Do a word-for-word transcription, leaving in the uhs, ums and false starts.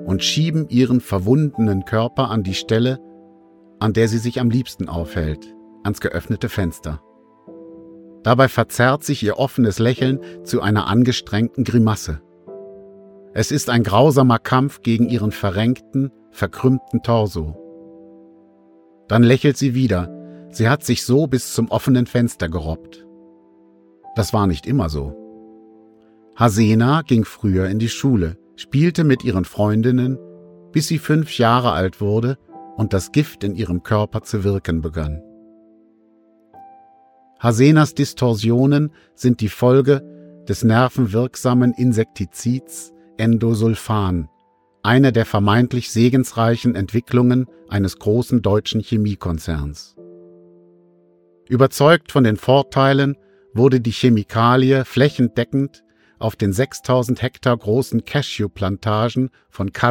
und schieben ihren verwundenen Körper an die Stelle, an der sie sich am liebsten aufhält, ans geöffnete Fenster. Dabei verzerrt sich ihr offenes Lächeln zu einer angestrengten Grimasse. Es ist ein grausamer Kampf gegen ihren verrenkten, verkrümmten Torso. Dann lächelt sie wieder. Sie hat sich so bis zum offenen Fenster gerobbt. Das war nicht immer so. Hasena ging früher in die Schule, spielte mit ihren Freundinnen, bis sie fünf Jahre alt wurde und das Gift in ihrem Körper zu wirken begann. Hasenas Distorsionen sind die Folge des nervenwirksamen Insektizids Endosulfan, eine der vermeintlich segensreichen Entwicklungen eines großen deutschen Chemiekonzerns. Überzeugt von den Vorteilen wurde die Chemikalie flächendeckend auf den sechstausend Hektar großen Cashew-Plantagen von